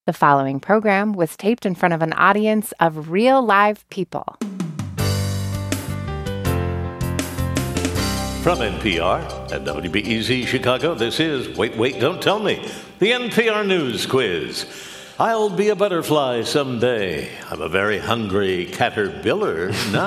The following program was taped in front of an audience of real live people. From NPR and WBEZ Chicago, this is Wait, Don't Tell Me, the NPR News Quiz. I'll be a butterfly someday. I'm a very hungry caterpillar now.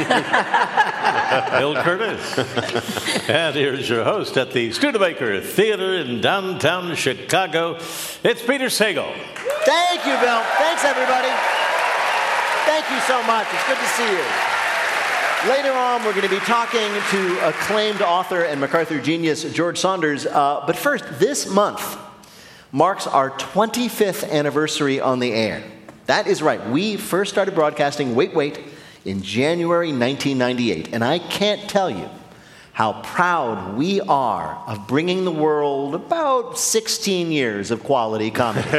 Bill Kurtis. And here's your host at the Studebaker Theater in downtown Chicago. It's Peter Sagal. Thank you, Bill. Thanks, everybody. Thank you so much. It's good to see you. Later on, we're going to be talking to acclaimed author and MacArthur genius George Saunders. But first, this month marks our 25th anniversary on the air. That is right. We first started broadcasting Wait, in January 1998. And I can't tell you how proud we are of bringing the world about 16 years of quality comedy.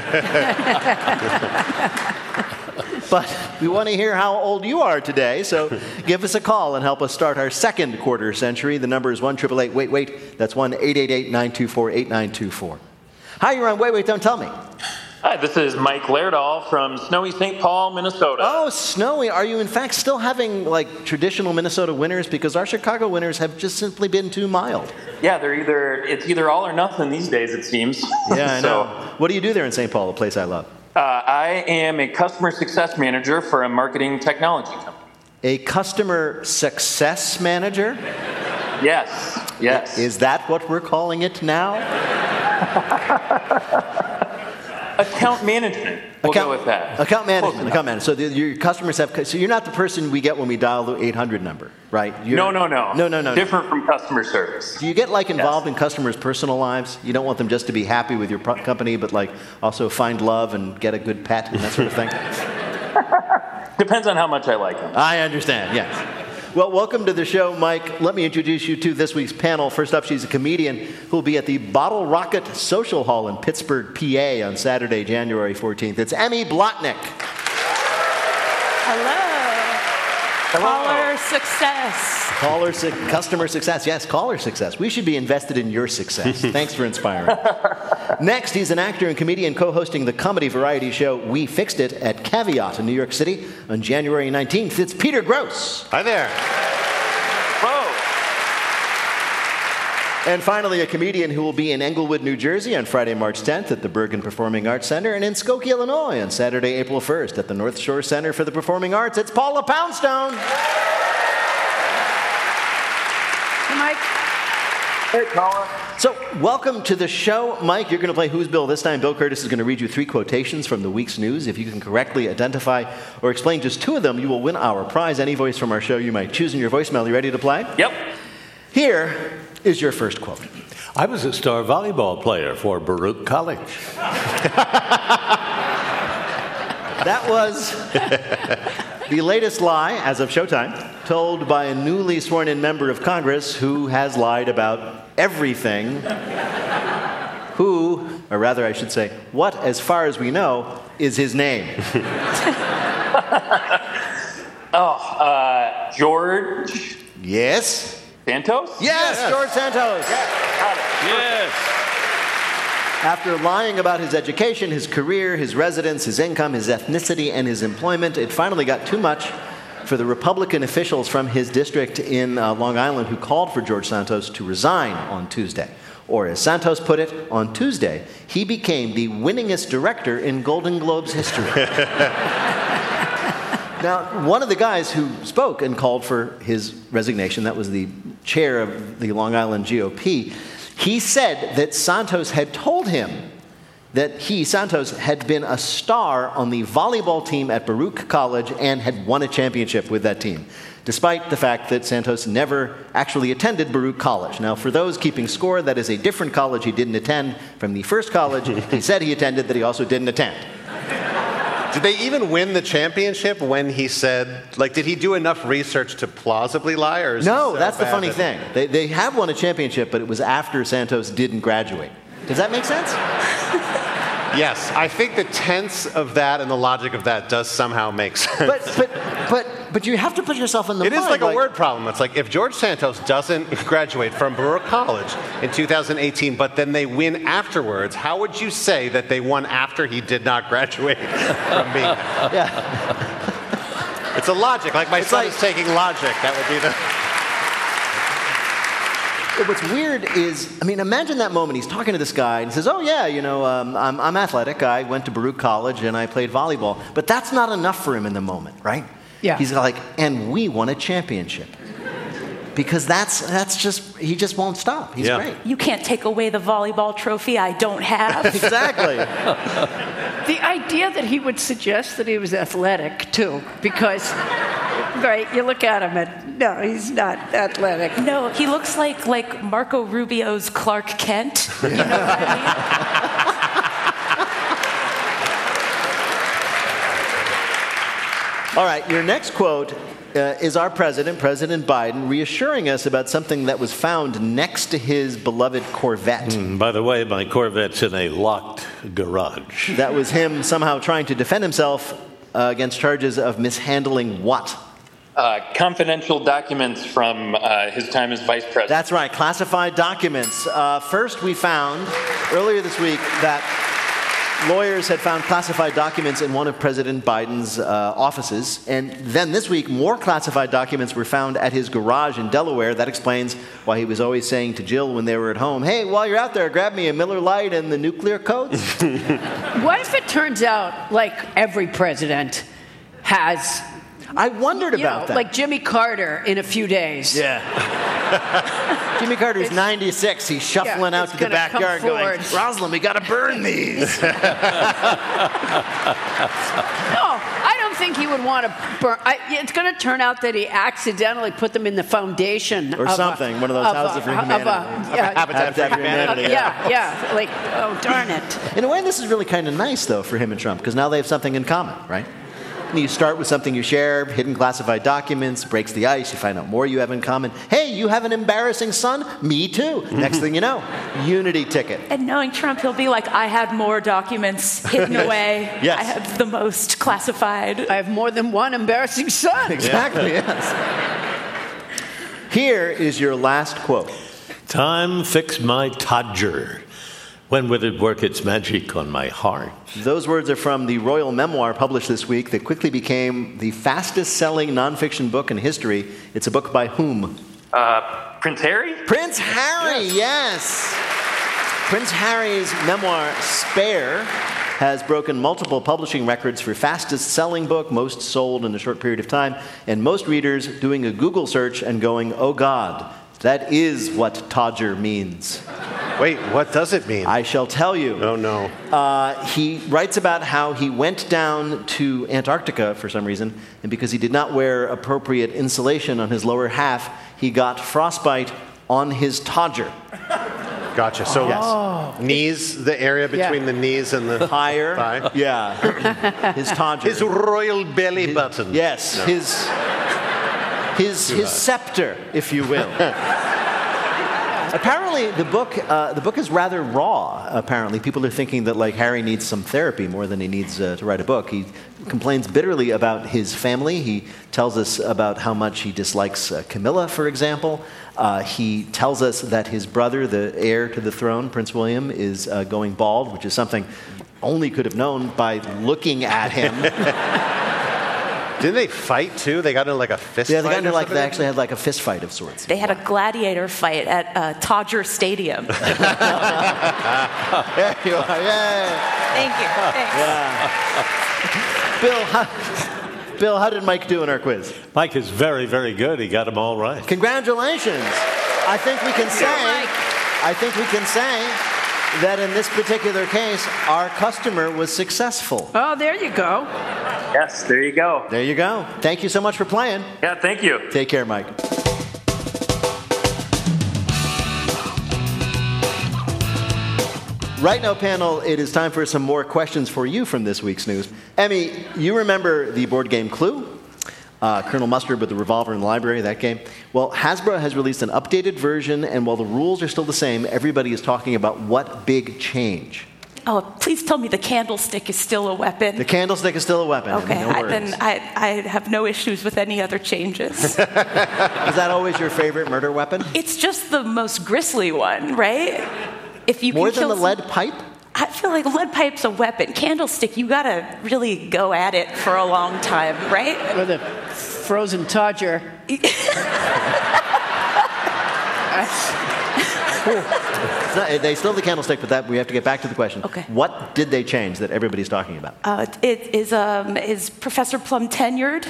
But we want to hear how old you are today, so give us a call and help us start our second quarter century. The number is 1-888-WAIT-WAIT. That's 1-888-924-8924. Hi, you're on Wait, Don't Tell Me. Hi, this is Mike Lairdahl from snowy St. Paul, Minnesota. Oh, snowy. Are you, in fact, still having, traditional Minnesota winters? Because our Chicago winters have just simply been too mild. Yeah, it's either all or nothing these days, it seems. Yeah, I know. What do you do there in St. Paul, a place I love? I am a customer success manager for a marketing technology company. A customer success manager? Yes. Is that what we're calling it now? Account management. We'll go with that. Account management. So your customers have. So you're not the person we get when we dial the 800 number, right? No. No. Different from customer service. Do you get involved in customers' personal lives? You don't want them just to be happy with your company, but also find love and get a good pet and that sort of thing. Depends on how much I like them. I understand. Yes. Well, welcome to the show, Mike. Let me introduce you to this week's panel. First up, she's a comedian who will be at the Bottle Rocket Social Hall in Pittsburgh, PA on Saturday, January 14th. It's Emmy Blotnick. Hello. Caller success. Customer success. Yes, caller success. We should be invested in your success. Thanks for inspiring. Next, he's an actor and comedian co-hosting the comedy variety show We Fixed It at Caveat in New York City on January 19th. It's Peter Grosz. Hi there. And finally, a comedian who will be in Englewood, New Jersey on Friday, March 10th at the Bergen Performing Arts Center, and in Skokie, Illinois on Saturday, April 1st at the North Shore Center for the Performing Arts. It's Paula Poundstone. Hey, Mike. Hey, Paula. So, welcome to the show. Mike, you're going to play Who's Bill this time. Bill Kurtis is going to read you 3 quotations from the week's news. If you can correctly identify or explain just 2 of them, you will win our prize. Any voice from our show you might choose in your voicemail. You ready to play? Yep. Here is your first quote. I was a star volleyball player for Baruch College. That was the latest lie, as of Showtime, told by a newly sworn-in member of Congress who has lied about everything. Who, or rather I should say, what, as far as we know, is his name? George? Yes? Santos? Yes, George Santos. Yes. After lying about his education, his career, his residence, his income, his ethnicity, and his employment, it finally got too much for the Republican officials from his district in Long Island who called for George Santos to resign on Tuesday. Or as Santos put it, on Tuesday, he became the winningest director in Golden Globes history. Now, one of the guys who spoke and called for his resignation, that was the chair of the Long Island GOP, he said that Santos had told him that he, Santos, had been a star on the volleyball team at Baruch College and had won a championship with that team, despite the fact that Santos never actually attended Baruch College. Now, for those keeping score, that is a different college he didn't attend from the first college he said he attended that he also didn't attend. Did they even win the championship when he said, did he do enough research to plausibly lie? Or No, that's the funny thing. They have won a championship, but it was after Santos didn't graduate. Does that make sense? Yes, I think the tense of that and the logic of that does somehow make sense. But you have to put yourself in the It mind. is like a word problem. It's like if George Santos doesn't graduate from Baruch College in 2018, but then they win afterwards, how would you say that they won after he did not graduate from being there? Yeah. It's a logic. Like my son is taking logic. That would be the... What's weird is, I mean, imagine that moment. He's talking to this guy and says, oh, yeah, I'm athletic. I went to Baruch College and I played volleyball. But that's not enough for him in the moment, right? Yeah. He's like, and we won a championship. Because that's just, he just won't stop. He's great. You can't take away the volleyball trophy I don't have. Exactly. The idea that he would suggest that he was athletic, too, because, right, you look at him and, no, he's not athletic. No, he looks like Marco Rubio's Clark Kent. You know what I mean? All right, your next quote is our president, President Biden, reassuring us about something that was found next to his beloved Corvette. By the way, my Corvette's in a locked garage. That was him somehow trying to defend himself against charges of mishandling what? Confidential documents from his time as vice president. That's right, classified documents. First, we found earlier this week that lawyers had found classified documents in one of President Biden's offices. And then this week, more classified documents were found at his garage in Delaware. That explains why he was always saying to Jill when they were at home, hey, while you're out there, grab me a Miller Lite and the nuclear codes. What if it turns out, like every president has... I wondered about that. Like Jimmy Carter in a few days. Yeah. Jimmy Carter's 96. He's shuffling out to the backyard going, Rosalind, we got to burn these. No, I don't think he would want to burn. It's going to turn out that he accidentally put them in the foundation. Or something, one of those houses for humanity. Habitat for Humanity. Yeah. Like, oh, darn it. In a way, this is really kind of nice, though, for him and Trump, because now they have something in common, right? You start with something you share, hidden classified documents, breaks the ice, you find out more you have in common. Hey, you have an embarrassing son? Me too. Next thing you know, unity ticket. And knowing Trump, he'll be like, I had more documents hidden away. Yes. I have the most classified. I have more than one embarrassing son. Exactly, yes. Here is your last quote. Time fixed my Todger. When will it work its magic on my heart? Those words are from the royal memoir published this week that quickly became the fastest-selling nonfiction book in history. It's a book by whom? Prince Harry? Prince Harry, yes. Prince Harry's memoir, Spare, has broken multiple publishing records for fastest-selling book, most sold in a short period of time, and most readers doing a Google search and going, oh God, that is what Todger means. Wait, what does it mean? I shall tell you. Oh, no. He writes about how he went down to Antarctica for some reason, and because he did not wear appropriate insulation on his lower half, he got frostbite on his Todger. Gotcha. So knees, the area between the knees and the higher thigh? Yeah. His Todger. His royal belly button. Yes. No. His scepter, if you will. Apparently, the book is rather raw. Apparently, people are thinking that like Harry needs some therapy more than he needs to write a book. He complains bitterly about his family. He tells us about how much he dislikes Camilla, for example. He tells us that his brother, the heir to the throne, Prince William, is going bald, which is something only could have known by looking at him. Didn't they fight too? They got into like a fist fight? Yeah, they actually had like a fist fight of sorts. They had a gladiator fight at Todger Stadium. There you are. Yay. Thank you. Thanks. Bill, how did Mike do in our quiz? Mike is very, very good. He got them all right. Congratulations. I think we can say that in this particular case, our customer was successful. Oh, there you go. Yes, there you go. There you go. Thank you so much for playing. Yeah, thank you. Take care, Mike. Right now, panel, it is time for some more questions for you from this week's news. Emmy, you remember the board game Clue? Colonel Mustard with the revolver in the library, that game. Well, Hasbro has released an updated version, and while the rules are still the same, everybody is talking about what big change. Oh, please tell me the candlestick is still a weapon. The candlestick is still a weapon. Okay, No worries. then I have no issues with any other changes. Is that always your favorite murder weapon? It's just the most grisly one, right? If you More can than the kill lead pipe? I feel like lead pipe's a weapon. Candlestick, you gotta really go at it for a long time, right? With a frozen Todger. They still have the candlestick, but that we have to get back to the question. Okay. What did they change that everybody's talking about? Is Professor Plum tenured?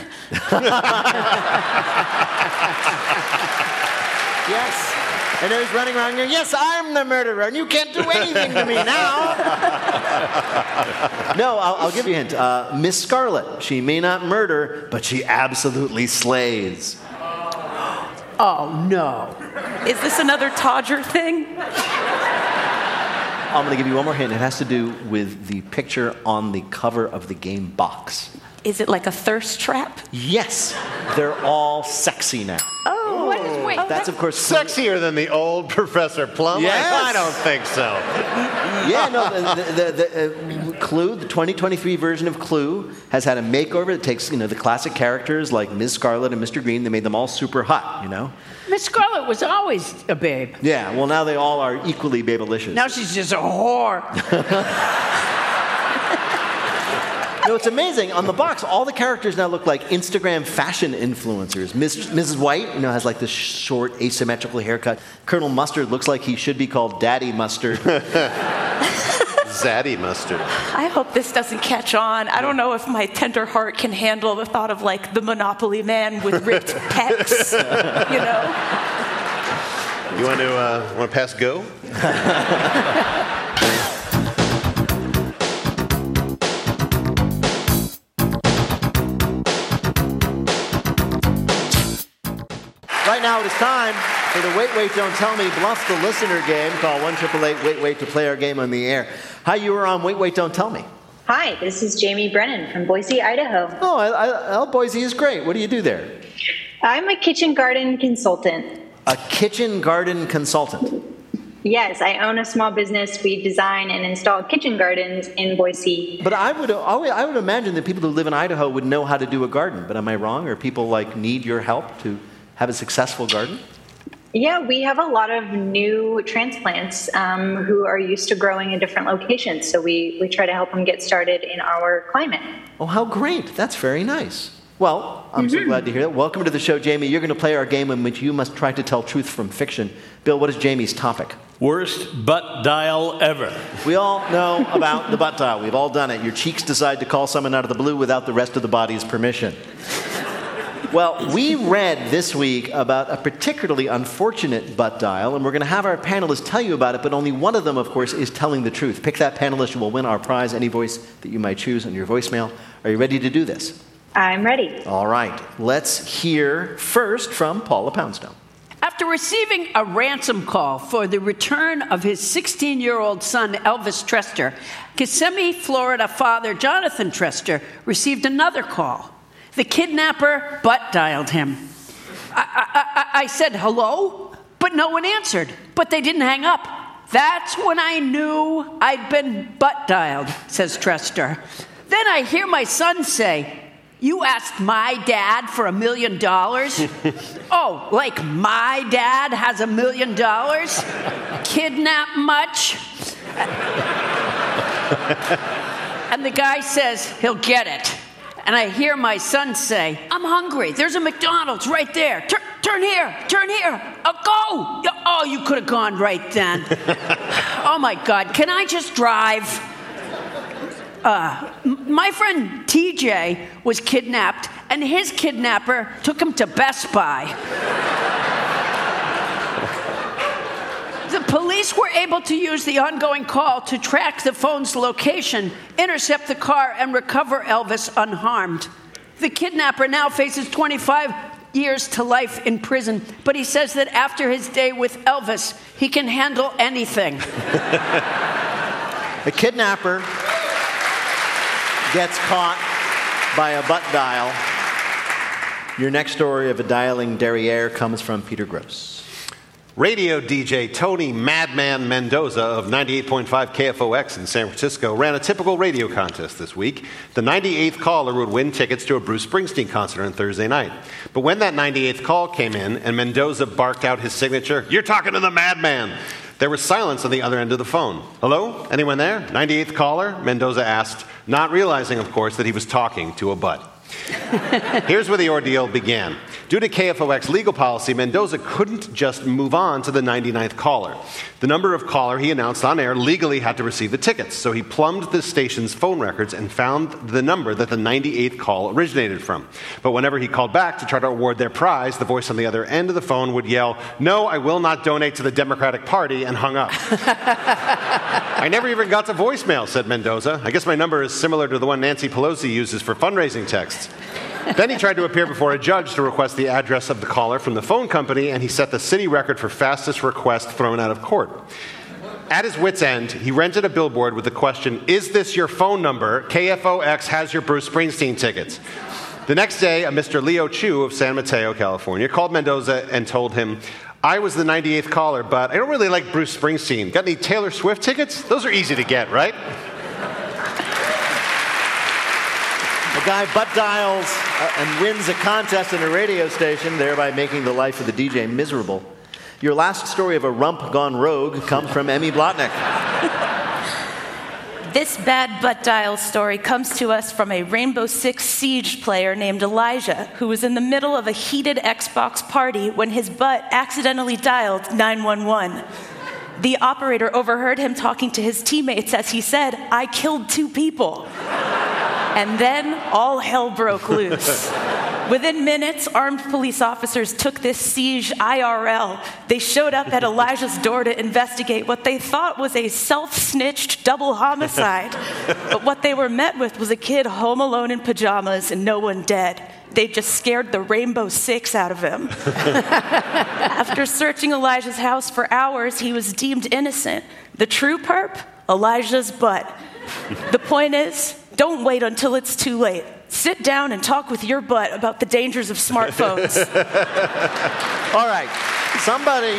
Yes. And he's running around going, yes, I'm the murderer, and you can't do anything to me now. No, I'll give you a hint. Miss Scarlet, she may not murder, but she absolutely slays. Oh, no. Is this another Todger thing? I'm going to give you one more hint. It has to do with the picture on the cover of the game box. Is it like a thirst trap? Yes, they're all sexy now. Oh, Wait. That's, of course, Sexier than the old Professor Plum? Yes. I don't think so. Yeah, no, the Clue, the 2023 version of Clue, has had a makeover. It takes, the classic characters like Ms. Scarlet and Mr. Green. They made them all super hot, Miss Scarlet was always a babe. Yeah, well, now they all are equally babelicious. Now she's just a whore. No, it's amazing. On the box, all the characters now look like Instagram fashion influencers. Mrs. White, has like this short, asymmetrical haircut. Colonel Mustard looks like he should be called Daddy Mustard. Zaddy Mustard. I hope this doesn't catch on. I don't know if my tender heart can handle the thought of like the Monopoly man with ripped pecs, You want to pass go? Right now it is time for the Wait, Wait, Don't Tell Me Bluff the Listener game. Call 1-888-WAIT-WAIT to play our game on the air. Hi, you were on Wait, Wait, Don't Tell Me. Hi, this is Jamie Brennan from Boise, Idaho. Oh, Boise is great. What do you do there? I'm a kitchen garden consultant. A kitchen garden consultant. Yes, I own a small business. We design and install kitchen gardens in Boise. But I would imagine that people who live in Idaho would know how to do a garden. But am I wrong? Or people need your help to have a successful garden? Yeah, we have a lot of new transplants who are used to growing in different locations. So we try to help them get started in our climate. Oh, how great. That's very nice. Well, I'm so glad to hear that. Welcome to the show, Jamie. You're going to play our game in which you must try to tell truth from fiction. Bill, what is Jamie's topic? Worst butt dial ever. We all know about the butt dial. We've all done it. Your cheeks decide to call someone out of the blue without the rest of the body's permission. Well, we read this week about a particularly unfortunate butt dial, and we're going to have our panelists tell you about it, but only one of them, of course, is telling the truth. Pick that panelist, you will win our prize, any voice that you might choose on your voicemail. Are you ready to do this? I'm ready. All right. Let's hear first from Paula Poundstone. After receiving a ransom call for the return of his 16-year-old son, Elvis Trester, Kissimmee, Florida father Jonathan Trester received another call. The kidnapper butt-dialed him. I said, hello? But no one answered. But they didn't hang up. That's when I knew I'd been butt-dialed, says Trester. Then I hear my son say, you asked my dad for $1 million? Oh, like my dad has $1 million? Kidnap much? And the guy says he'll get it. And I hear my son say, I'm hungry. There's a McDonald's right there. Turn here. Go. Oh, you could have gone right then. Oh, my God. Can I just drive? My friend TJ was kidnapped, and his kidnapper took him to Best Buy. The police were able to use the ongoing call to track the phone's location, intercept the car, and recover Elvis unharmed. The kidnapper now faces 25 years to life in prison, but he says that after his day with Elvis, he can handle anything. The kidnapper gets caught by a butt dial. Your next story of a dialing derriere comes from Peter Gross. Radio DJ Tony Madman Mendoza of 98.5 KFOX in San Francisco ran a typical radio contest this week. The 98th caller would win tickets to a Bruce Springsteen concert on Thursday night. But when that 98th call came in and Mendoza barked out his signature, "You're talking to the madman," there was silence on the other end of the phone. "Hello? Anyone there? 98th caller?" Mendoza asked, not realizing, of course, that he was talking to a butt. Here's where the ordeal began. Due to KFOX legal policy, Mendoza couldn't just move on to the 99th caller. The number of caller he announced on air legally had to receive the tickets, so he plumbed the station's phone records and found the number that the 98th call originated from. But whenever he called back to try to award their prize, the voice on the other end of the phone would yell, "No, I will not donate to the Democratic Party," and hung up. "I never even got to voicemail," said Mendoza. "I guess my number is similar to the one Nancy Pelosi uses for fundraising texts." Then he tried to appear before a judge to request the address of the caller from the phone company, and he set the city record for fastest request thrown out of court. At his wit's end, he rented a billboard with the question, "Is this your phone number? KFOX has your Bruce Springsteen tickets." The next day, a Mr. Leo Chu of San Mateo, California, called Mendoza and told him, "I was the 98th caller, but I don't really like Bruce Springsteen. Got any Taylor Swift tickets? Those are easy to get, right?" A guy butt dials and wins a contest in a radio station, thereby making the life of the DJ miserable. Your last story of a rump gone rogue comes from Emmy Blotnick. This bad butt dial story comes to us from a Rainbow Six Siege player named Elijah, who was in the middle of a heated Xbox party when his butt accidentally dialed 911. The operator overheard him talking to his teammates as he said, "I killed 2 people." And then all hell broke loose. Within minutes, armed police officers took this siege IRL. They showed up at Elijah's door to investigate what they thought was a self-snitched double homicide. But what they were met with was a kid home alone in pajamas and no one dead. They just scared the Rainbow Six out of him. After searching Elijah's house for hours, he was deemed innocent. The true perp? Elijah's butt. The point is, don't wait until it's too late. Sit down and talk with your butt about the dangers of smartphones. All right, somebody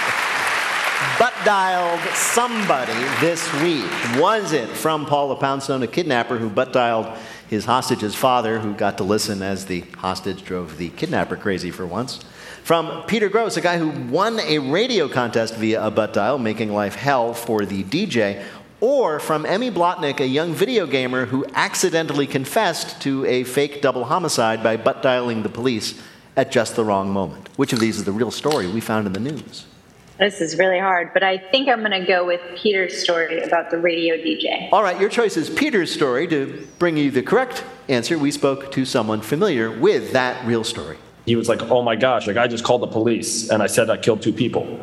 butt dialed somebody this week. Was it from Paula Poundstone, a kidnapper who butt dialed his hostage's father, who got to listen as the hostage drove the kidnapper crazy for once? From Peter Gross, a guy who won a radio contest via a butt dial, making life hell for the DJ? Or from Emmy Blotnick, a young video gamer who accidentally confessed to a fake double homicide by butt dialing the police at just the wrong moment? Which of these is the real story we found in the news? This is really hard, but I think I'm going to go with Peter's story about the radio DJ. All right, your choice is Peter's story. To bring you the correct answer, we spoke to someone familiar with that real story. He was like, "Oh my gosh, like I just called the police and I said I killed 2 people."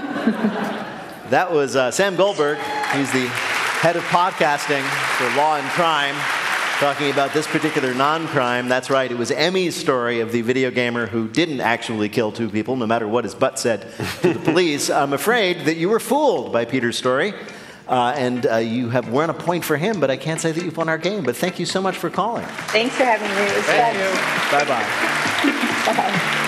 That was Sam Goldberg. He's the head of podcasting for Law and Crime, talking about this particular non-crime. That's right, it was Emmy's story of the video gamer who didn't actually kill 2 people, no matter what his butt said to the police. I'm afraid that you were fooled by Peter's story, and you have won a point for him, but I can't say that you've won our game. But thank you so much for calling. Thanks for having me. It was Thank fun. you. Bye-bye.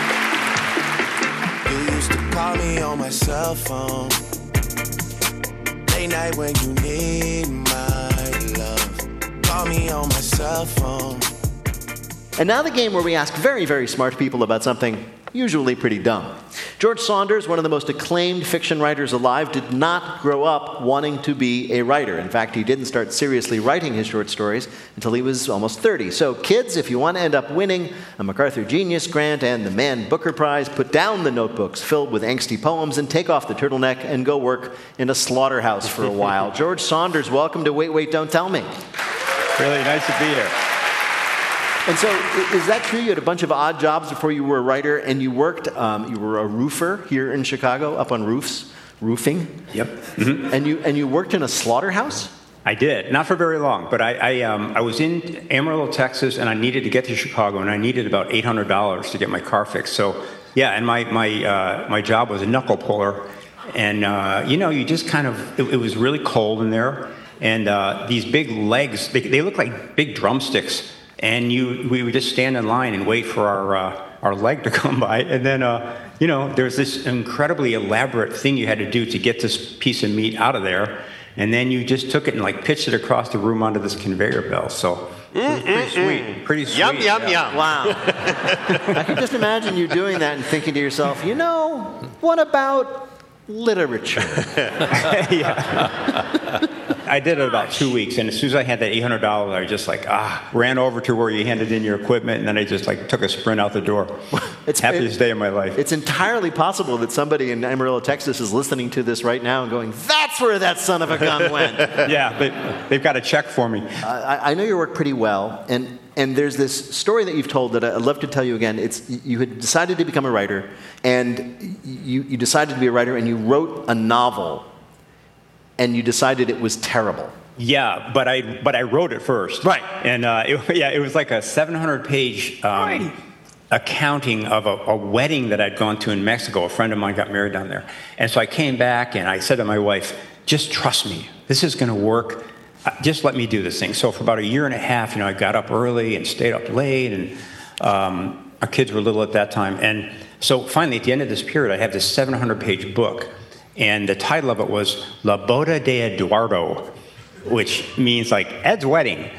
Bye. You used to call me on my cell phone. Late night when you need my love. Call me on my cell phone. And now the game where we ask very, very smart people about something usually pretty dumb. George Saunders, one of the most acclaimed fiction writers alive, did not grow up wanting to be a writer. In fact, he didn't start seriously writing his short stories until he was almost 30. So kids, if you want to end up winning a MacArthur Genius Grant and the Man Booker Prize, put down the notebooks filled with angsty poems and take off the turtleneck and go work in a slaughterhouse for a while. George Saunders, welcome to Wait, Wait, Don't Tell Me. Really nice to be here. And so, is that true? You had a bunch of odd jobs before you were a writer, and you worked, you were a roofer here in Chicago, up on roofs, roofing? Yep. Mm-hmm. And you worked in a slaughterhouse? I did. Not for very long, but I was in Amarillo, Texas, and I needed to get to Chicago, and I needed about $800 to get my car fixed. So, yeah, and my job was a knuckle puller. And, you just kind of, it was really cold in there, and these big legs, they look like big drumsticks. And we would just stand in line and wait for our leg to come by. And then, there's this incredibly elaborate thing you had to do to get this piece of meat out of there. And then you just took it and pitched it across the room onto this conveyor belt. So it was pretty sweet. Pretty sweet. Yum, yum, yum. Wow. I can just imagine you doing that and thinking to yourself, what about literature? Yeah. I did it about 2 weeks, and as soon as I had that $800, I just ran over to where you handed in your equipment, and then I just took a sprint out the door. It's happiest day of my life. It's entirely possible that somebody in Amarillo, Texas is listening to this right now and going, that's where that son of a gun went. Yeah, they've got a check for me. I know your work pretty well, and there's this story that you've told that I'd love to tell you again. You had decided to become a writer, and you decided to be a writer, and you wrote a novel, and you decided it was terrible. Yeah, but I wrote it first. Right. And it was like a 700-page accounting of a wedding that I'd gone to in Mexico. A friend of mine got married down there. And so I came back and I said to my wife, just trust me. This is going to work. Just let me do this thing. So for about a year and a half, I got up early and stayed up late. And our kids were little at that time. And so finally, at the end of this period, I have this 700-page book. And the title of it was La Boda de Eduardo, which means Ed's wedding.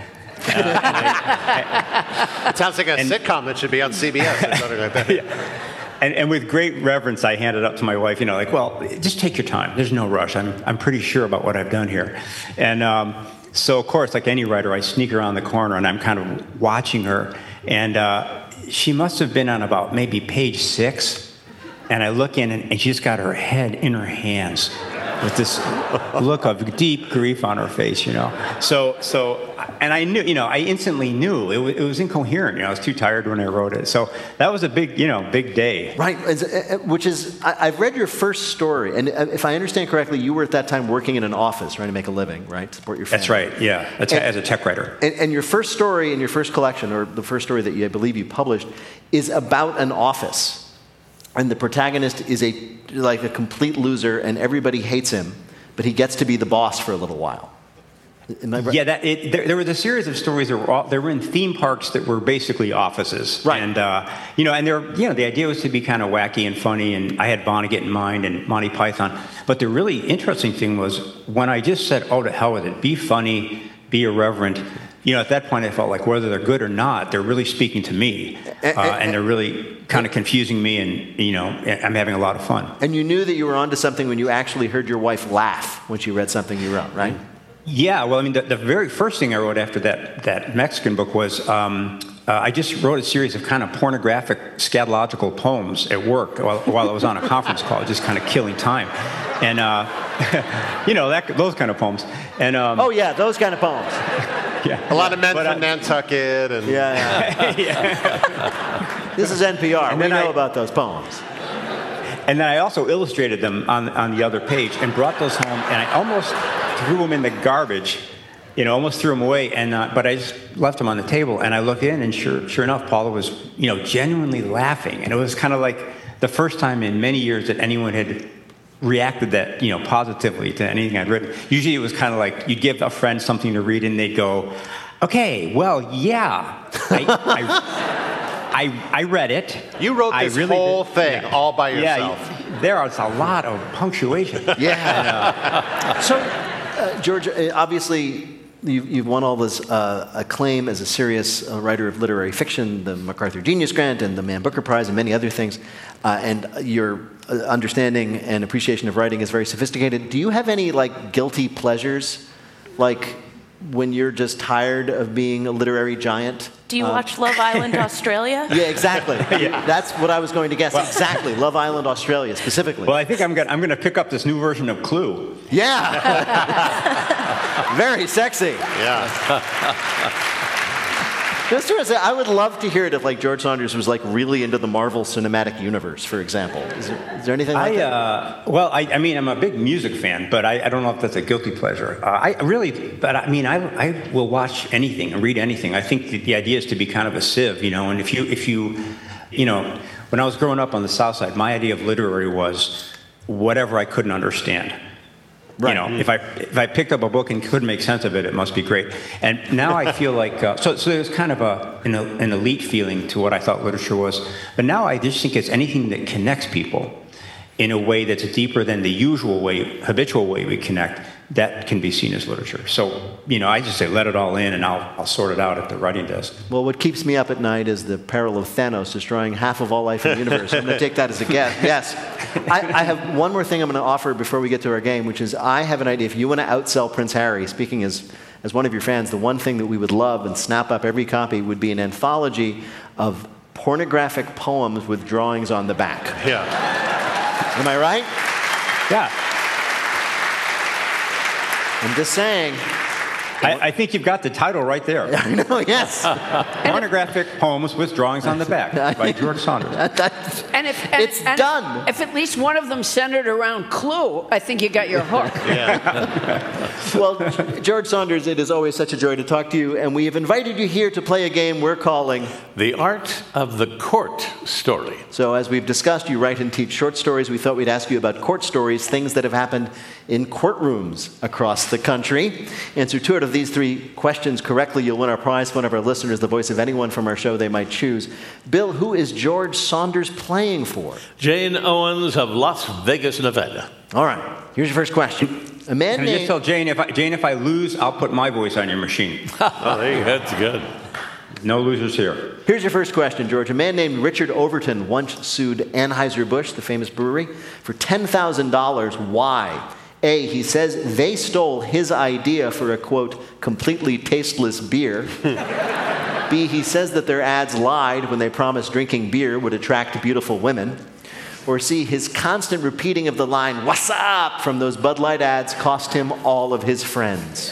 It sounds like a sitcom that should be on CBS or something like that. Yeah. And with great reverence, I handed it up to my wife, well, just take your time. There's no rush. I'm pretty sure about what I've done here. And so, of course, like any writer, I sneak around the corner, and I'm kind of watching her. And she must have been on about maybe page 6. And I look in, and she's got her head in her hands with this look of deep grief on her face, So, and I knew, I instantly knew it was incoherent. I was too tired when I wrote it. So that was a big, big day. Right, which is, I've read your first story, and if I understand correctly, you were at that time working in an office, trying to make a living, right, support your family. That's right, yeah, as a tech writer. And your first story in your first collection, or the first story that I believe you published, is about an office. And the protagonist is a complete loser, and everybody hates him, but he gets to be the boss for a little while. Am I right? Yeah, there was a series of stories that were in theme parks that were basically offices, right? And and the idea was to be kind of wacky and funny, and I had Vonnegut in mind and Monty Python. But the really interesting thing was when I just said, "Oh, to hell with it, be funny, be irreverent." At that point, I felt like whether they're good or not, they're really speaking to me, and they're really kind of confusing me, and I'm having a lot of fun. And you knew that you were onto something when you actually heard your wife laugh when she read something you wrote, right? Yeah, well, the very first thing I wrote after that Mexican book was I just wrote a series of kind of pornographic scatological poems at work while I was on a conference call, just kind of killing time. And, those kind of poems. And oh, yeah, those kind of poems. Yeah. A lot of men from Nantucket. And yeah. This is NPR. We know about those poems. And then I also illustrated them on the other page and brought those home, and I almost threw them in the garbage, almost threw them away. And but I just left them on the table, and I looked in, and sure enough, Paula was, genuinely laughing, and it was kind of like the first time in many years that anyone had reacted that, positively to anything I'd written. Usually it was kind of like you'd give a friend something to read, and they'd go, "Okay, well, yeah, I read it." You wrote this whole thing all by yourself. Yeah, there was a lot of punctuation. Yeah. So, George, obviously, you've won all this acclaim as a serious writer of literary fiction, the MacArthur Genius Grant and the Man Booker Prize and many other things, and your understanding and appreciation of writing is very sophisticated. Do you have any, guilty pleasures, when you're just tired of being a literary giant? Do you watch Love Island Australia? Yeah, exactly. Yeah. That's what I was going to guess. Well, exactly. Love Island Australia, specifically. Well, I think I'm going to pick up this new version of Clue. Yeah. Very sexy. Yeah. Just to say, I would love to hear it if, George Saunders was, really into the Marvel Cinematic Universe, for example. Is there anything like that? Well, I'm a big music fan, but I don't know if that's a guilty pleasure. I will watch anything and read anything. I think the idea is to be kind of a sieve, and if you when I was growing up on the South Side, my idea of literary was whatever I couldn't understand. You know, if I picked up a book and could make sense of it, it must be great. And now I feel like so there's kind of an elite feeling to what I thought literature was. But now I just think it's anything that connects people in a way that's deeper than the usual way, habitual way we connect. That can be seen as literature. So, you know, I just say let it all in, and I'll sort it out at the writing desk. Well, what keeps me up at night is the peril of Thanos destroying half of all life in the universe. I'm going to take that as a guess. Yes. I have one more thing I'm going to offer before we get to our game, which is I have an idea. If you want to outsell Prince Harry, speaking as one of your fans, the one thing that we would love and snap up every copy would be an anthology of pornographic poems with drawings on the back. Yeah. Am I right? Yeah. I'm just saying. I think you've got the title right there. I know, yes. Pornographic Poems with Drawings on the Back by George Saunders. It's done. If at least one of them centered around Clue, I think you got your hook. Well, George Saunders, it is always such a joy to talk to you, and we have invited you here to play a game we're calling The Art of the Court Story. So as we've discussed, you write and teach short stories. We thought we'd ask you about court stories, things that have happened in courtrooms across the country. Answer two out of these three questions correctly, you'll win our prize. One of our listeners, the voice of anyone from our show they might choose. Bill, who is George Saunders playing for? Jane Owens of Las Vegas, Nevada. All right, here's your first question. A man Can I just tell Jane, if I lose, I'll put my voice on your machine. Oh, there you go. That's good. No losers here. Here's your first question, George. A man named Richard Overton once sued Anheuser-Busch, the famous brewery, for $10,000. Why? A, he says they stole his idea for a, quote, completely tasteless beer. B, he says that their ads lied when they promised drinking beer would attract beautiful women. Or C, his constant repeating of the line, "What's up?" from those Bud Light ads cost him all of his friends.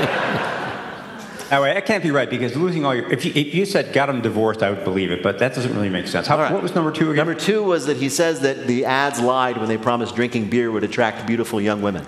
That can't be right, because losing all your... If you said got him divorced, I would believe it, but that doesn't really make sense. Right. What was number two again? Number two was that he says that the ads lied when they promised drinking beer would attract beautiful young women.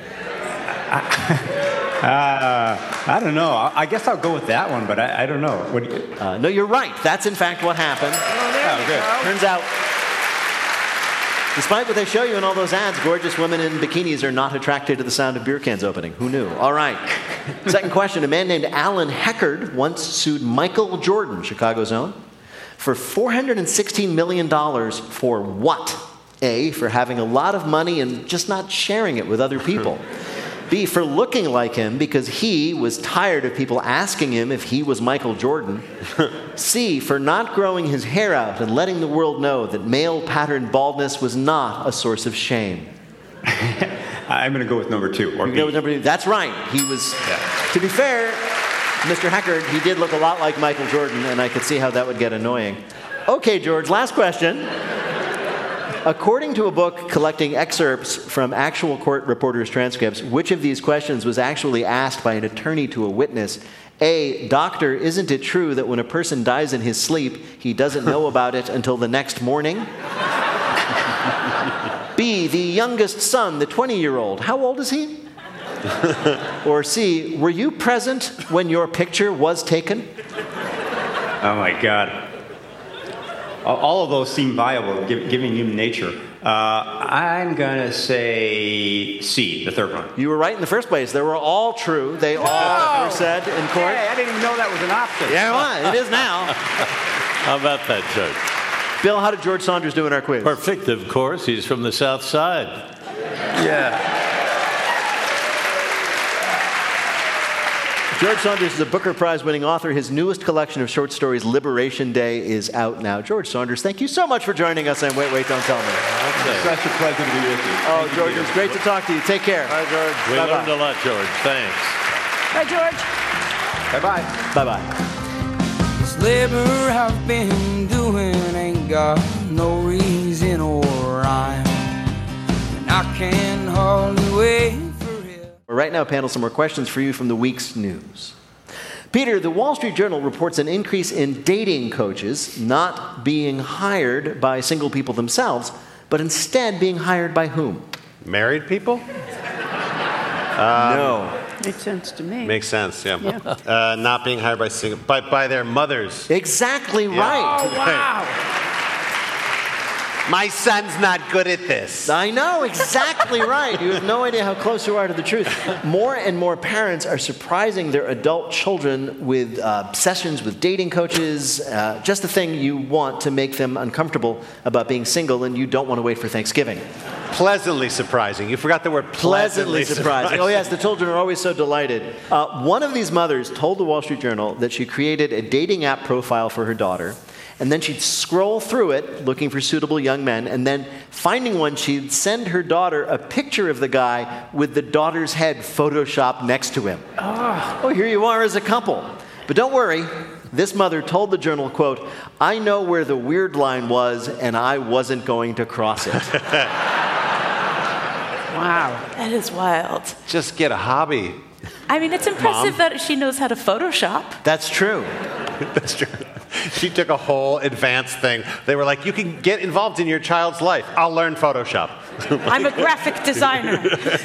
I don't know. I guess I'll go with that one, but I don't know. What do you... No, you're right. That's in fact what happened. Good. Turns out, despite what they show you in all those ads, gorgeous women in bikinis are not attracted to the sound of beer cans opening. Who knew? All right. Second question. A man named Alan Heckard once sued Michael Jordan, Chicago's own, for $416 million for what? A, for having a lot of money and just not sharing it with other people. B, for looking like him because he was tired of people asking him if he was Michael Jordan. C, for not growing his hair out and letting the world know that male pattern baldness was not a source of shame. I'm going to go with number two. Or B. Go with number two. That's right. He was, to be fair, Mr. Heckard, he did look a lot like Michael Jordan, and I could see how that would get annoying. Okay, George, last question. According to a book collecting excerpts from actual court reporters' transcripts, which of these questions was actually asked by an attorney to a witness? A, doctor, isn't it true that when a person dies in his sleep, he doesn't know about it until the next morning? B, the youngest son, the 20-year-old, how old is he? Or C, were you present when your picture was taken? Oh, my God. All of those seem viable, given human nature. I'm going to say C, the third one. You were right in the first place. They were all true. They all were said in court. Hey, I didn't even know that was an option. Yeah, well, it is now. How about that, George? Bill, how did George Saunders do in our quiz? Perfect, of course. He's from the South Side. Yeah. George Saunders is a Booker Prize-winning author. His newest collection of short stories, Liberation Day, is out now. George Saunders, thank you so much for joining us on Wait, Wait, Don't Tell Me. It's such a pleasure to be with you. Oh, George, it's great to talk to you. Take care. Bye, George. We learned a lot, George. Thanks. Bye, George. Bye-bye. Bye-bye. This labor I've been doing ain't got no reason or rhyme, and I can hardly wait. Right now, panel, some more questions for you from the week's news. Peter, the Wall Street Journal reports an increase in dating coaches not being hired by single people themselves, but instead being hired by whom? Married people? No. Makes sense to me. Makes sense, yeah. Not being hired by their mothers. Exactly right. Oh, wow. My son's not good at this. I know, exactly right. You have no idea how close you are to the truth. More and more parents are surprising their adult children with sessions with dating coaches, just the thing you want to make them uncomfortable about being single, and you don't want to wait for Thanksgiving. Pleasantly surprising. You forgot the word pleasantly surprising. Oh, yes, the children are always so delighted. One of these mothers told the Wall Street Journal that she created a dating app profile for her daughter, and then she'd scroll through it looking for suitable young men, and then finding one, she'd send her daughter a picture of the guy with the daughter's head photoshopped next to him. Oh, here you are as a couple. But don't worry, this mother told the Journal, quote, "I know where the weird line was, and I wasn't going to cross it." Wow. That is wild. Just get a hobby. I mean, it's impressive that she knows how to Photoshop. That's true. That's true. She took a whole advanced thing. They were like, you can get involved in your child's life. I'll learn Photoshop. I'm a graphic designer.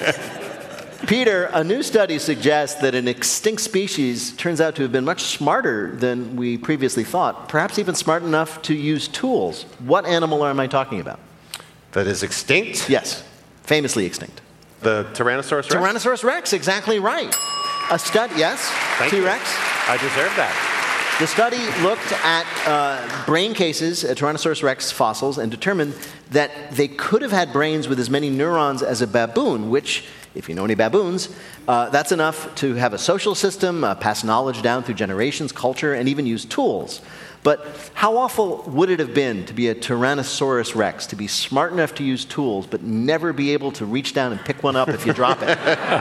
Peter, a new study suggests that an extinct species turns out to have been much smarter than we previously thought, perhaps even smart enough to use tools. What animal am I talking about? That is extinct? Yes, famously extinct. The Tyrannosaurus Rex? Tyrannosaurus Rex, exactly right. A study, yes, T-Rex. I deserve that. The study looked at brain cases, Tyrannosaurus Rex fossils, and determined that they could have had brains with as many neurons as a baboon, which, if you know any baboons, that's enough to have a social system, pass knowledge down through generations, culture, and even use tools. But how awful would it have been to be a Tyrannosaurus Rex, to be smart enough to use tools, but never be able to reach down and pick one up if you drop it?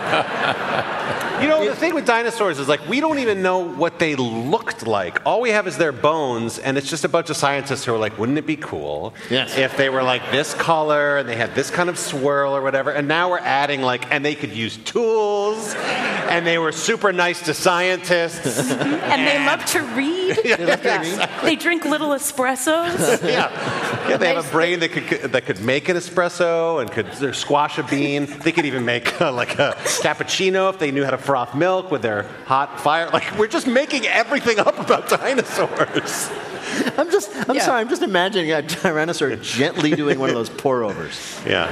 You know, the thing with dinosaurs is, like, we don't even know what they looked like. All we have is their bones, and it's just a bunch of scientists who are like, wouldn't it be cool if they were like this color, and they had this kind of swirl or whatever, and now we're adding, like, and they could use tools, and they were super nice to scientists. And they love to read. They drink little espressos. Yeah, they have a brain that could make an espresso and could squash a bean. They could even make like a cappuccino if they knew how to froth milk with their hot fire. Like, we're just making everything up about dinosaurs. I'm sorry, I'm just imagining a Tyrannosaur gently doing one of those pour-overs. Yeah.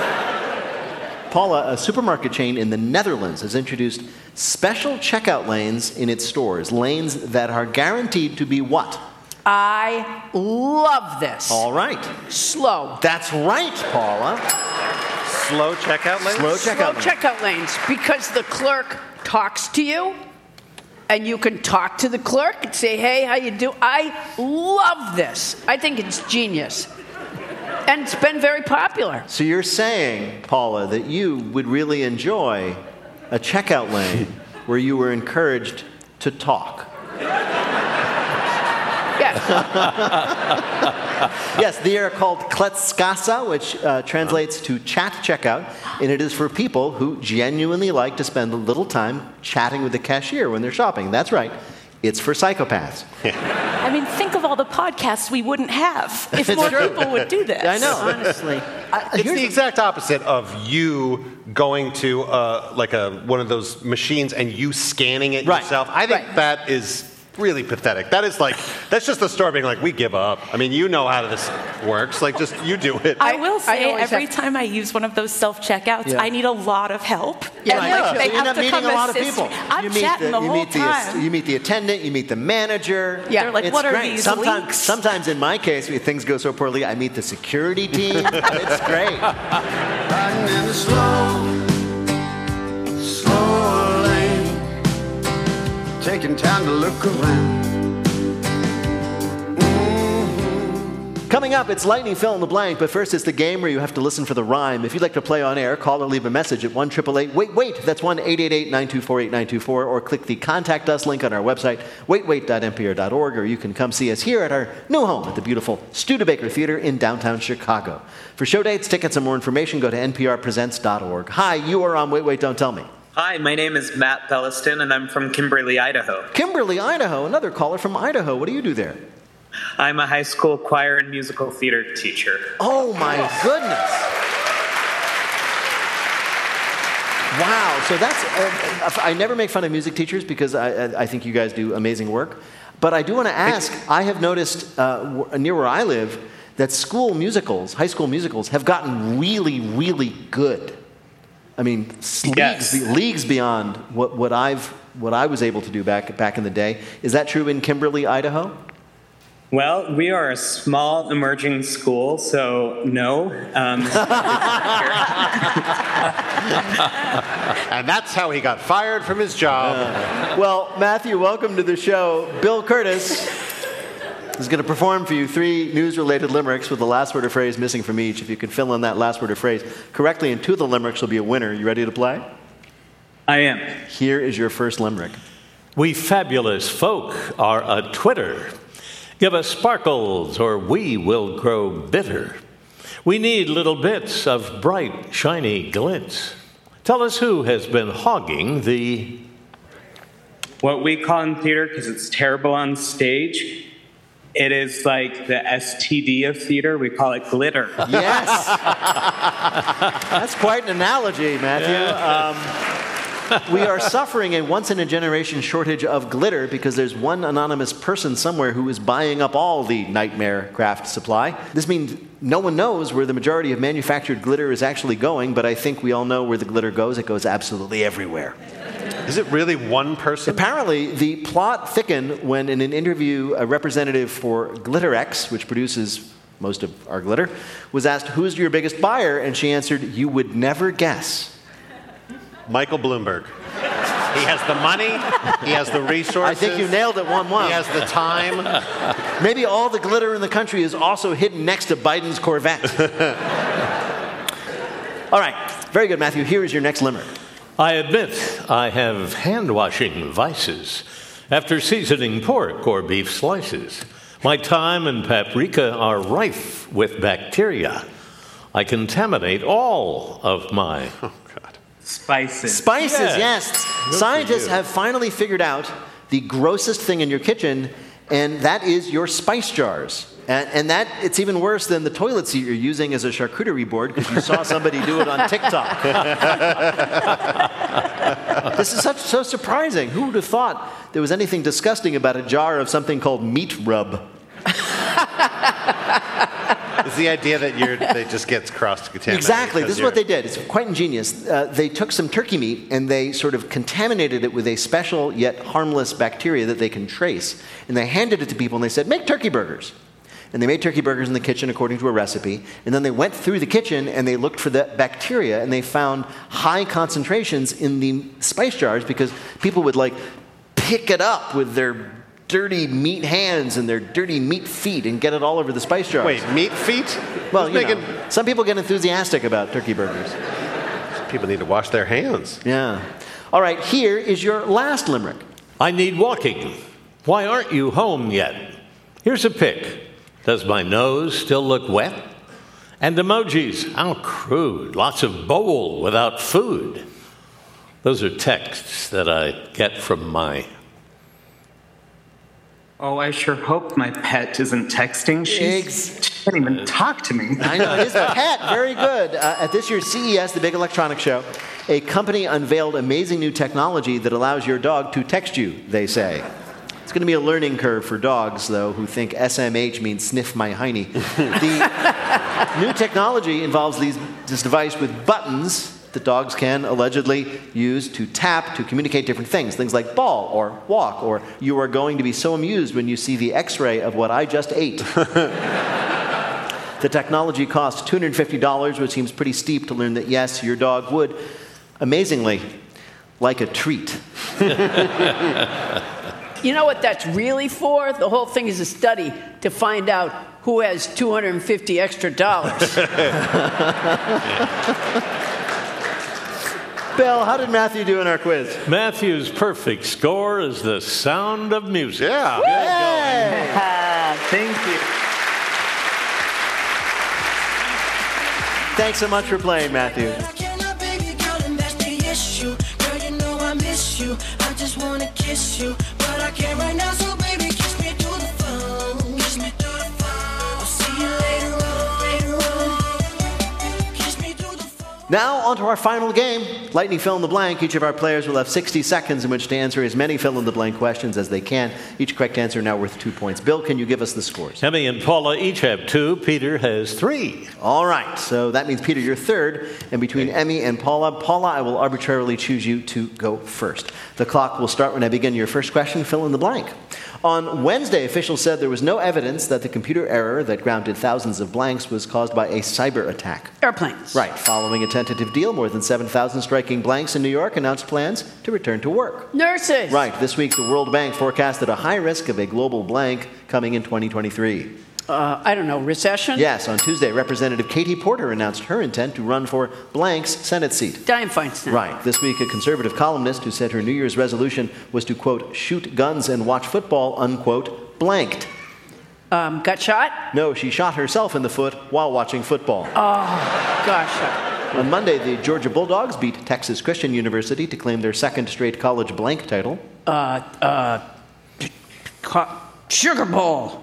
Paula, a supermarket chain in the Netherlands, has introduced special checkout lanes in its stores, lanes that are guaranteed to be what? I love this. All right. Slow. That's right, Paula. Slow checkout lanes? Slow checkout lanes, because the clerk talks to you, and you can talk to the clerk and say, hey, how you do? I love this. I think it's genius. And it's been very popular. So you're saying, Paula, that you would really enjoy a checkout lane where you were encouraged to talk. Yes. Yes, they are called kletskasse, which translates to chat checkout, and it is for people who genuinely like to spend a little time chatting with the cashier when they're shopping. That's right. It's for psychopaths. I mean, think of all the podcasts we wouldn't have if more people would do this. I know. Honestly. It's the exact opposite of you going to one of those machines and you scanning it yourself. I think that is really pathetic. That's just the store being like, we give up. I mean, you know how this works. Like, just you do it. I will say, every time I use one of those self-checkouts, I need a lot of help. Yeah, and they you end have up to meeting come a lot of assist people. me. I'm chatting the whole time. You meet the attendant, you meet the manager. Yeah. They're like, it's what are great. these Sometimes in my case, when things go so poorly, I meet the security team. It's great. Riding in the slow lane, taking time to look around. Coming up, it's Lightning Fill in the Blank, but first it's the game where you have to listen for the rhyme. If you'd like to play on air, call or leave a message at 1-888-WAIT-WAIT. That's 1-888-924-8924, or click the Contact Us link on our website, waitwait.npr.org, or you can come see us here at our new home at the beautiful Studebaker Theater in downtown Chicago. For show dates, tickets, and more information, go to nprpresents.org. Hi, you are on Wait, Wait, Don't Tell Me. Hi, my name is Matt Pelliston, and I'm from Kimberly, Idaho. Kimberly, Idaho. Another caller from Idaho. What do you do there? I'm a high school choir and musical theater teacher. Oh, my goodness. Wow. So that's, I never make fun of music teachers because I think you guys do amazing work. But I do want to ask, I have noticed near where I live that high school musicals, have gotten really, really good. I mean, leagues beyond what I was able to do back in the day. Is that true in Kimberly, Idaho? Well, we are a small emerging school, so no. And that's how he got fired from his job. Well, Matthew, welcome to the show. Bill Curtis is going to perform for you 3 news-related limericks with the last word or phrase missing from each. If you can fill in that last word or phrase correctly in 2 of the limericks, you'll be a winner. You ready to play? I am. Here is your first limerick. We fabulous folk are a Twitter. Give us sparkles or we will grow bitter. We need little bits of bright, shiny glints. Tell us who has been hogging the... What we call in theater, because it's terrible on stage, it is like the STD of theater. We call it glitter. Yes. That's quite an analogy, Matthew. Yeah. We are suffering a once-in-a-generation shortage of glitter because there's one anonymous person somewhere who is buying up all the nightmare craft supply. This means no one knows where the majority of manufactured glitter is actually going, but I think we all know where the glitter goes. It goes absolutely everywhere. Is it really one person? Apparently, the plot thickened when, in an interview, a representative for GlitterX, which produces most of our glitter, was asked, "Who's your biggest buyer?" And she answered, "You would never guess." Michael Bloomberg. He has the money. He has the resources. I think you nailed it 1-1. He has the time. Maybe all the glitter in the country is also hidden next to Biden's Corvette. All right. Very good, Matthew. Here is your next limerick. I admit I have hand-washing vices after seasoning pork or beef slices. My thyme and paprika are rife with bacteria. I contaminate all of my... Spices. Spices, yes. Scientists have finally figured out the grossest thing in your kitchen, and that is your spice jars. And that, it's even worse than the toilet seat you're using as a charcuterie board because you saw somebody do it on TikTok. This is so surprising. Who would have thought there was anything disgusting about a jar of something called meat rub? It's the idea that it just gets cross-contaminated. Exactly. This is what they did. It's quite ingenious. They took some turkey meat and they sort of contaminated it with a special yet harmless bacteria that they can trace. And they handed it to people and they said, "Make turkey burgers." And they made turkey burgers in the kitchen according to a recipe. And then they went through the kitchen and they looked for the bacteria and they found high concentrations in the spice jars because people would pick it up with their dirty meat hands and their dirty meat feet and get it all over the spice jars. Wait, meat feet? Well, some people get enthusiastic about turkey burgers. People need to wash their hands. Yeah. All right, here is your last limerick. I need walking. Why aren't you home yet? Here's a pic. Does my nose still look wet? And emojis. How crude. Lots of bowl without food. Those are texts that I get from my... Oh, I sure hope my pet isn't texting. She can't even talk to me. I know, his pet, very good. At this year's CES, the big electronics show, a company unveiled amazing new technology that allows your dog to text you, they say. It's going to be a learning curve for dogs, though, who think SMH means sniff my hiney. The new technology involves this device with buttons that dogs can allegedly use to tap to communicate different things. Things like ball or walk or you are going to be so amused when you see the x-ray of what I just ate. The technology costs $250, which seems pretty steep to learn that, yes, your dog would, amazingly, like a treat. You know what that's really for? The whole thing is a study to find out who has $250 extra. Bill, how did Matthew do in our quiz? Matthew's perfect score is the sound of music. Yeah. Thank you. Thanks so much for playing, Matthew. Now, on to our final game. Lightning fill in the blank. Each of our players will have 60 seconds in which to answer as many fill in the blank questions as they can. Each correct answer now worth 2 points. Bill, can you give us the scores? Emmy and Paula each have 2. Peter has 3. All right. So that means, Peter, you're third. And between Emmy and Paula, I will arbitrarily choose you to go first. The clock will start when I begin your first question. Fill in the blank. On Wednesday, officials said there was no evidence that the computer error that grounded thousands of blanks was caused by a cyber attack. Airplanes. Right. Following a tentative deal, more than 7,000 striking blanks in New York announced plans to return to work. Nurses. Right. This week, the World Bank forecasted a high risk of a global blank coming in 2023. I don't know, recession? Yes, on Tuesday, Representative Katie Porter announced her intent to run for blank's Senate seat. Dianne Feinstein. Right. This week, a conservative columnist who said her New Year's resolution was to, quote, shoot guns and watch football, unquote, blanked. Got shot? No, she shot herself in the foot while watching football. Oh, gosh. On Monday, the Georgia Bulldogs beat Texas Christian University to claim their second straight college blank title. Sugar Bowl.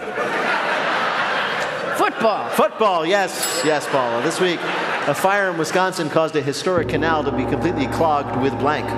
Football, yes, Paula. This week, a fire in Wisconsin caused a historic canal to be completely clogged with blank.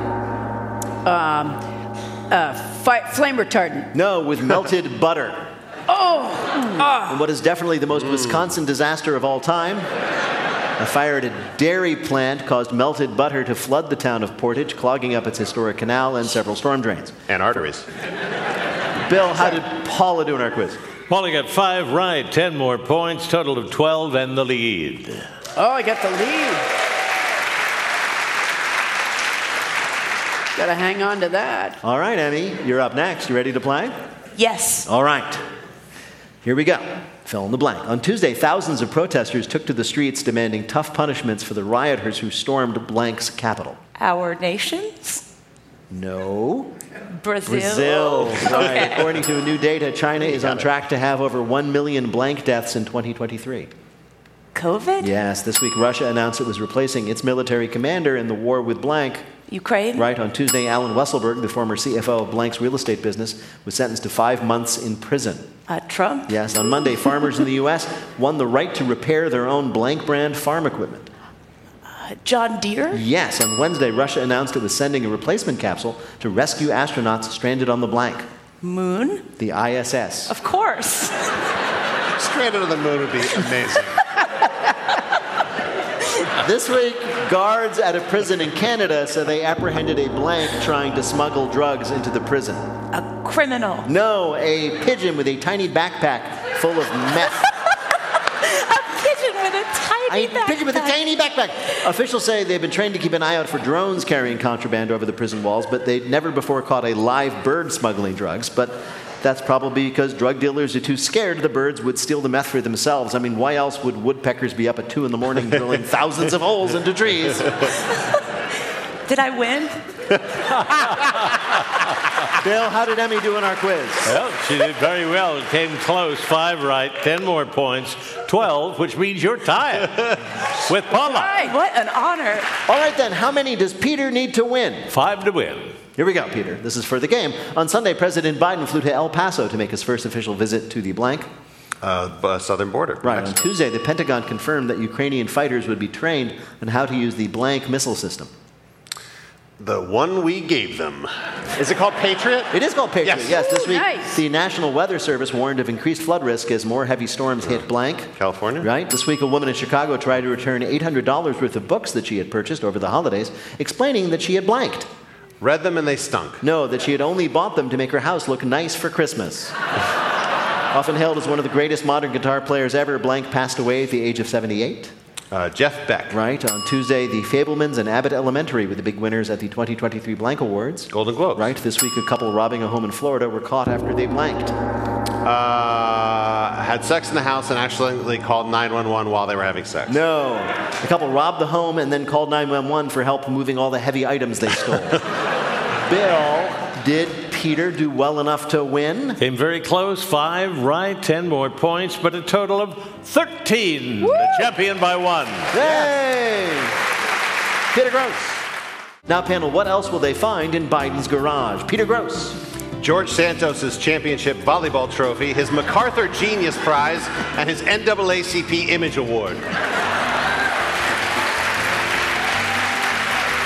Flame retardant. No, with melted butter. And what is definitely the most Wisconsin disaster of all time? A fire at a dairy plant caused melted butter to flood the town of Portage, clogging up its historic canal and several storm drains. And arteries. Bill, how did Paula do in our quiz? Paula got 5 right, 10 more points, total of 12, and the lead. Oh, I got the lead. Got to hang on to that. All right, Emmy, you're up next. You ready to play? Yes. All right. Here we go. Fill in the blank. On Tuesday, thousands of protesters took to the streets demanding tough punishments for the rioters who stormed blank's capital. Our nations? No. Brazil. Right. Okay. According to new data, China is on track to have over 1 million blank deaths in 2023. COVID? Yes. This week, Russia announced it was replacing its military commander in the war with blank. Ukraine? Right. On Tuesday, Alan Wesselberg, the former CFO of blank's real estate business, was sentenced to 5 months in prison. Trump? Yes. On Monday, farmers in the U.S. won the right to repair their own blank brand farm equipment. John Deere? Yes. On Wednesday, Russia announced it was sending a replacement capsule to rescue astronauts stranded on the blank. Moon? The ISS. Of course. Stranded on the moon would be amazing. This week, guards at a prison in Canada said they apprehended a blank trying to smuggle drugs into the prison. A criminal? No, a pigeon with a tiny backpack full of meth. Pigeon with a tiny backpack. Officials say they've been trained to keep an eye out for drones carrying contraband over the prison walls, but they'd never before caught a live bird smuggling drugs. But that's probably because drug dealers are too scared the birds would steal the meth for themselves. I mean, why else would woodpeckers be up at 2 a.m. drilling thousands of holes into trees? Did I win? Bill, how did Emmy do in our quiz? Well, she did very well. It came close. 5 right, 10 more points, 12, which means you're tied with Paula. Hey, what an honor. All right, then. How many does Peter need to win? 5 to win. Here we go, Peter. This is for the game. On Sunday, President Biden flew to El Paso to make his first official visit to the blank. Southern border. Right. On Tuesday, the Pentagon confirmed that Ukrainian fighters would be trained on how to use the blank missile system. The one we gave them. Is it called Patriot? It is called Patriot, yes. This week, nice. The National Weather Service warned of increased flood risk as more heavy storms hit blank. California? Right. This week, a woman in Chicago tried to return $800 worth of books that she had purchased over the holidays, explaining that she had blanked. Read them and they stunk. No, that she had only bought them to make her house look nice for Christmas. Often hailed as one of the greatest modern guitar players ever, blank passed away at the age of 78. Jeff Beck. Right. On Tuesday, the Fablemans and Abbott Elementary were the big winners at the 2023 Blank Awards. Golden Globes. Right. This week, a couple robbing a home in Florida were caught after they blanked. Had sex in the house and accidentally called 911 while they were having sex. No. The couple robbed the home and then called 911 for help moving all the heavy items they stole. Bill, did Peter do well enough to win? Came very close. 5 right, 10 more points, but a total of 13. Woo! The champion by 1. Yay! Peter Gross. Now, panel, what else will they find in Biden's garage? Peter Gross. George Santos' championship volleyball trophy, his MacArthur Genius Prize, and his NAACP Image Award.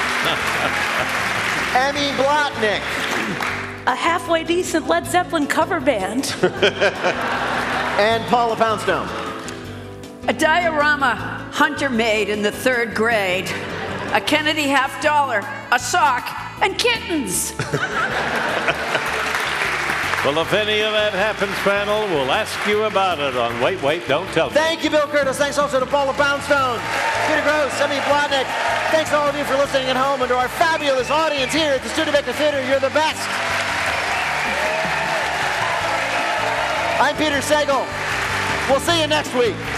Emmy Blotnick. A halfway decent Led Zeppelin cover band. And Paula Poundstone. A diorama Hunter made in the 3rd grade. A Kennedy $50, a sock, and kittens. Well, if any of that happens, panel, we'll ask you about it on Wait, Wait, Don't Tell Me. Thank you, Bill Curtis. Thanks also to Paula Poundstone, Peter Gross, Emmy Blotnick. Thanks to all of you for listening at home and to our fabulous audience here at the Studebaker Theater. You're the best. I'm Peter Sagal. We'll see you next week.